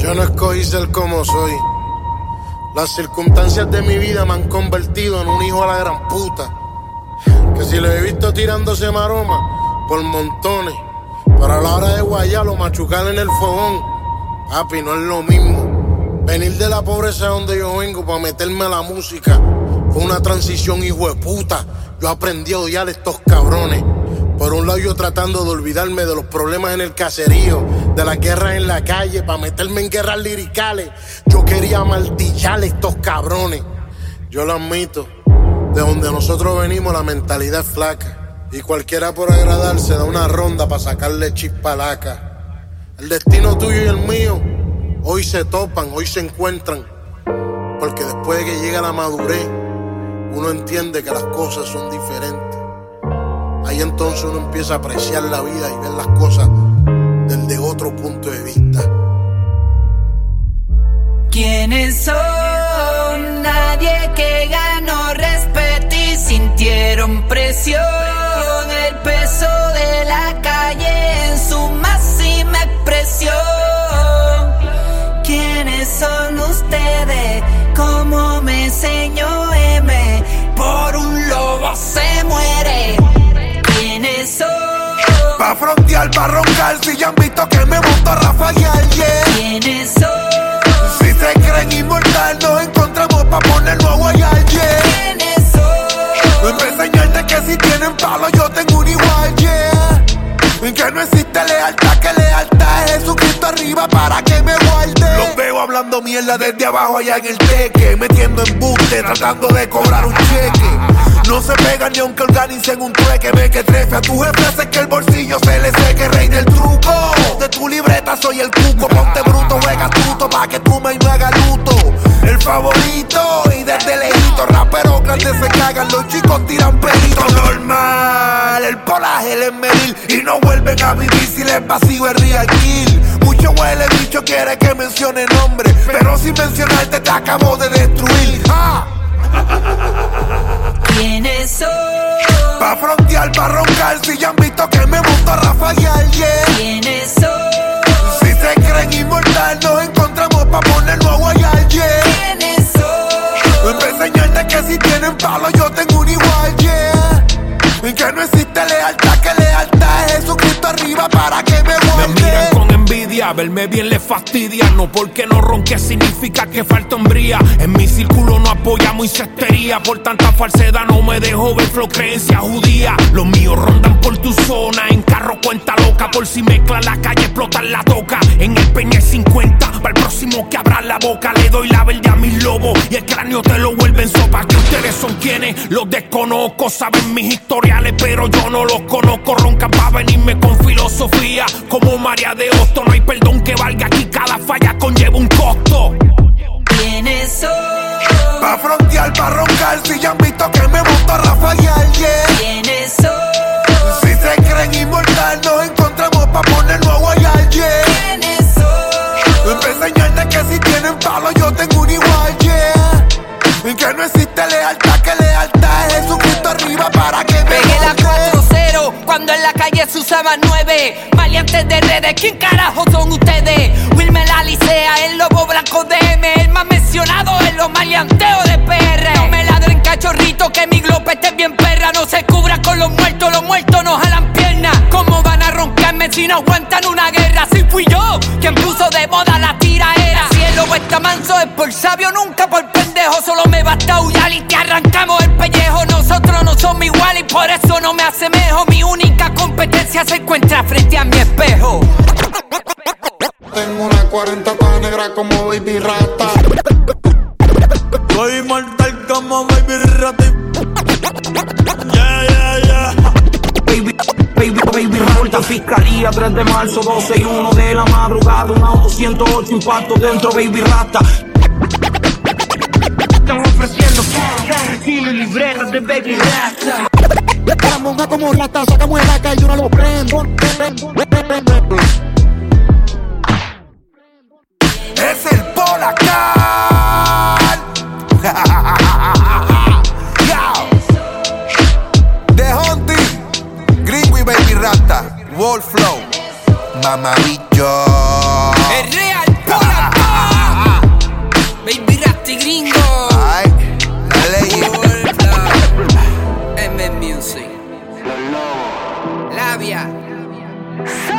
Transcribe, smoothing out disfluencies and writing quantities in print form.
Yo no escogí ser como soy. Las circunstancias de mi vida me han convertido en un hijo a la gran puta. Que si lo he visto tirándose maroma por montones, pero a la hora de guayarlo, machucar en el fogón, papi, no es lo mismo. Venir de la pobreza donde yo vengo para meterme a la música fue una transición, hijo de puta. Yo aprendí a odiar a estos cabrones. Por un lado yo tratando de olvidarme de los problemas en el caserío, de las guerras en la calle, para meterme en guerras liricales. Yo quería martillar a estos cabrones. Yo lo admito, de donde nosotros venimos la mentalidad es flaca, y cualquiera por agradarse da una ronda para sacarle chispa laca. El destino tuyo y el mío hoy se topan, hoy se encuentran, porque después de que llega la madurez uno entiende que las cosas son diferentes. Ahí entonces uno empieza a apreciar la vida y ver las cosas desde otro punto de vista. ¿Quiénes son? Nadie que ganó respeto y sintieron presión. El peso de la calle en su máxima expresión. ¿Quiénes son ustedes? Como me enseñó M, por un lobo se muere. ¿Quiénes son? Pa' frontear, pa' roncar, si ya han visto que me monto a Rafael, yeah. ¿Quiénes son? Si se creen inmortal, nos encontramos pa' ponernos a guayar, yeah. ¿Quiénes son? Pa' enseñarte que si tienen palo yo tengo un igual, yeah. Que no existe lealtad, que lealtad es Jesucristo arriba para que me guarde. Los veo hablando mierda desde abajo allá en el teque, metiendo embuste, tratando de cobrar un cheque. No se pegan ni aunque organicen un trueque. Ve que trefe a tu jefe, hace que el bolsillo se le seque. Rey del truco, de tu libreta soy el cuco. Ponte bruto, juega tuto, pa' que tu maíz no haga luto. El favorito, y desde lejito, raperos grandes se cagan, los chicos tiran pelito. Normal, el polaje les medir, y no vuelven a vivir si les vacío el real kill. Mucho huele bicho, quiere que mencione nombre, pero sin mencionarte te acabo de destruir. ¡Ah! ¿Quiénes son? Pa' frontear, pa' roncar, si ya han visto que me monto a Rafael, yeah. ¿Quiénes son? Si se creen inmortal, nos encontramos pa' ponernos a guayar, yeah. ¿Quiénes son? Pa' enseñarte que si tienen palo yo tengo un igual, yeah. Que no existe lealtad, que lealtad es Jesucristo arriba para que me guarde. Me miran con envidia, verme bien les fastidia. No porque no ronque significa que falta hombría. En mi círculo no apoyamos incestuería. Por tanta falsedad no me dejo ver flow creencia judía. Los míos rondan por tu zona, en carro cuenta loca. Por si mezcla la calle explotan la toca. En el peña 50, para el próximo que abra la boca. Le doy la verde a mis lobos y el cráneo te lo vuelven sopa. Que ustedes son quienes, los desconozco. Saben mis historiales pero yo no los conozco. Roncan pa' venirme con filosofía. Como María de Hosto, no hay perdón que valga aquí. Cada falla conlleva un costo. ¿Quiénes son? Pa' frontear, pa' roncar, si ya han visto que me monto a Rafael, yeah. ¿Quiénes son? Si se creen inmortal, nos encontramos pa' ponernos a guayar, yeah. ¿Quiénes son? Pa' enseñarte que si tienen palo yo tengo un igual, yeah. Que no existe lealtad, que lealtad es Jesucristo arriba para que me pegué la guarde. 4-0 cuando en la calle se usaban 9. Maleantes de redes, ¿quién carajo son ustedes? Wilmer la licea, el lobo blanco de M, el más mencionado en los maleanteos de PR. No me ladren cachorrito que mi glope esté bien perra. No se cubra con los muertos nos jalan piernas. ¿Cómo van a roncarme si no aguantan una guerra? Si fui yo quien puso de moda la tiraera. Si el lobo está manso es por sabio, nunca por pendejo. Solo me basta aullar y te arrancamos el pellejo. Nosotros no somos iguales y por eso no me asemejo. Mi única competencia se encuentra frente a mi espejo. Tengo una 40 tan negra como Baby Rata. Soy mortal como Baby Rata. Yeah. Baby, revuelta fiscalía, 3 de marzo, 12 y 1 de la madrugada. Un auto 108 impactos dentro, Baby Rata. Están ofreciendo y libretas de Baby Rata. La monja como rata, sacamos el AK y yo no lo prendo. Es el Polacar. The Hunting, Gringo y Baby Rata, Wolf Flow, Mamabicho. El real Polacar. Labia.